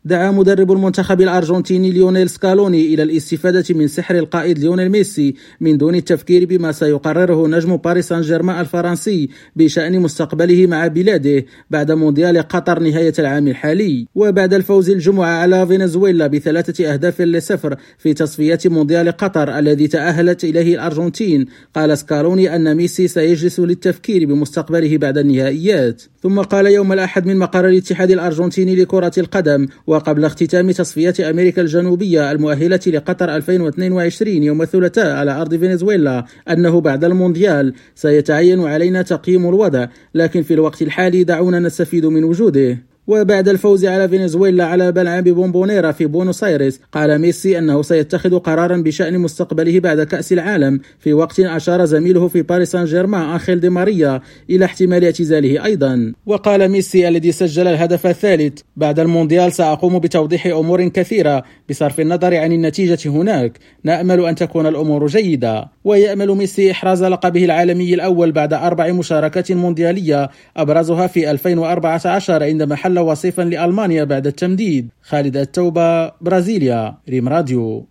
دعا مدرب المنتخب الأرجنتيني ليونيل سكالوني إلى الاستفادة من سحر القائد ليونيل ميسي من دون التفكير بما سيقرره نجم باريس سان جيرمان الفرنسي بشأن مستقبله مع بلاده بعد مونديال قطر نهاية العام الحالي. وبعد الفوز الجمعة على فنزويلا ب3-0 في تصفيات مونديال قطر الذي تأهلت إليه الأرجنتين، قال سكالوني أن ميسي سيجلس للتفكير بمستقبله بعد النهائيات. ثم قال يوم الأحد من مقر الاتحاد الأرجنتيني لكرة القدم وقبل اختتام تصفيات أمريكا الجنوبية المؤهلة لقطر 2022 يوم الثلاثاء على أرض فنزويلا أنه بعد المونديال سيتعين علينا تقييم الوضع، لكن في الوقت الحالي دعونا نستفيد من وجوده. وبعد الفوز على فنزويلا على ملعب بومبونيرا في بونوس آيرس، قال ميسي أنه سيتخذ قرارا بشأن مستقبله بعد كأس العالم، في وقت أشار زميله في باريس سان جيرمان أنخيل دي ماريا إلى احتمال اعتزاله أيضا. وقال ميسي الذي سجل الهدف الثالث: بعد المونديال سأقوم بتوضيح أمور كثيرة بصرف النظر عن النتيجة هناك، نأمل أن تكون الأمور جيدة. ويأمل ميسي إحراز لقبه العالمي الأول بعد 4 مشاركات مونديالية أبرزها في 2014 عندما حل وصيفا لألمانيا بعد التمديد. خالد التوبة، برازيليا، ريم راديو.